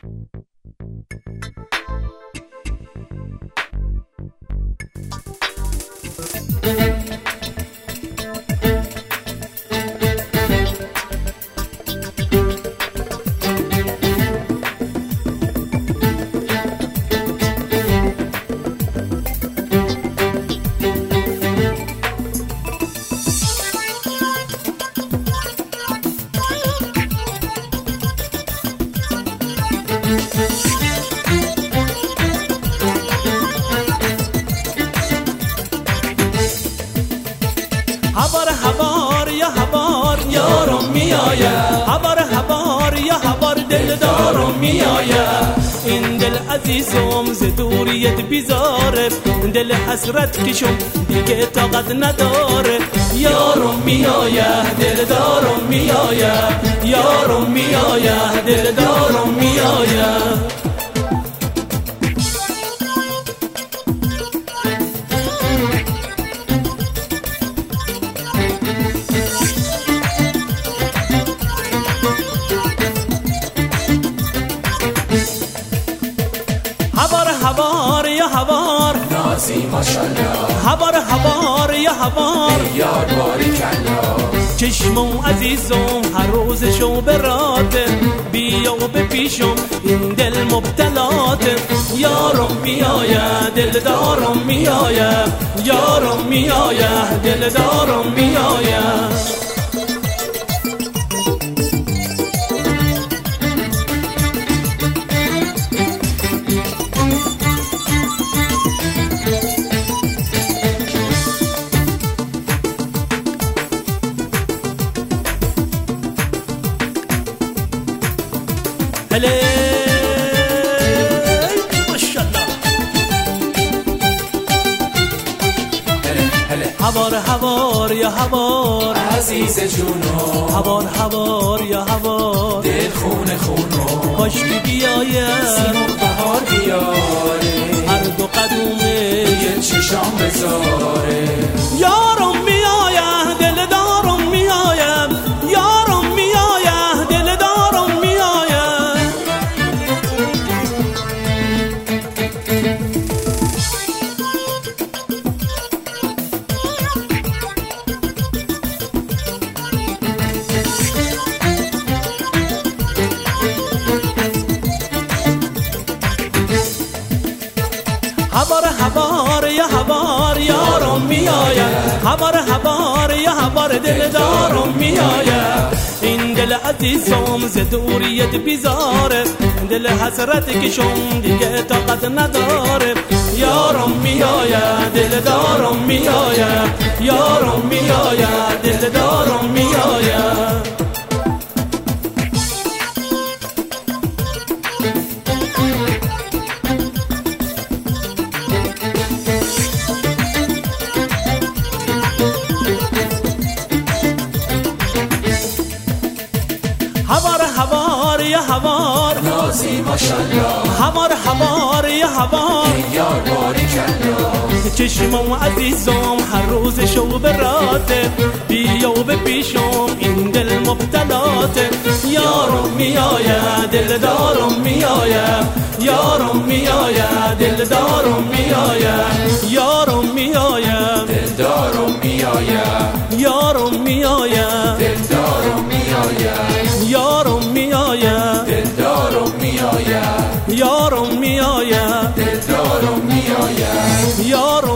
هوار هوار یا هوار یارم میآید، هوار هوار یا هوار دلدارم میآید. این دل عزیزم ز دوریت بیزاره، دل حسرت کشم دیگه طاقت نداره. یارم میآید دلدارم میآید، یارم میآید دلدارم میآید. هوار هوار یا هوار نازی ماشالله، هوار هوار یا هوار یار باریکلا. چشمم عزیزم هر روز شو براته، بیا و بپیشم این دل مبتلاته. یارم میآید دلدارم میآید، یارم میآید دلدارم میآید. هله ماشالله. هوار هوار یا هوار عزیز جونو، هوار هوار یا هوار دل خونه خونو. کاش که بیاید سیمون بهار بیاره، هر دو قدومه یه چشام بذاره. یارم میآید دلدارم میآید، یارم میآید دلدارم میآید. هوار هوار یا هوار یارم میآید، هوار هوار یا هوار دلدارم میآید. این دل عزیزم ز دوریت بیزاره، دل حسرت کشم دیگه طاقت نداره. یارم میآید دلدارم میآید، یارم میآید دلدارم میآید. هوار هوار یا هوار نازی ماشالله، هوار هوار یا هوار یار باریکلا. چشمم عزیزم هر روز شو براته، بیا و بپیشم این دل مبتلاته. یارم میآید دلدارم میآید، یارم میآید دلدارم میآید، یارم میآید دلدارم میآید، یارم میآید دلدارم میآید، یارم میآید دلدارم میآید، یارم میآید دلدارم میآید. یارم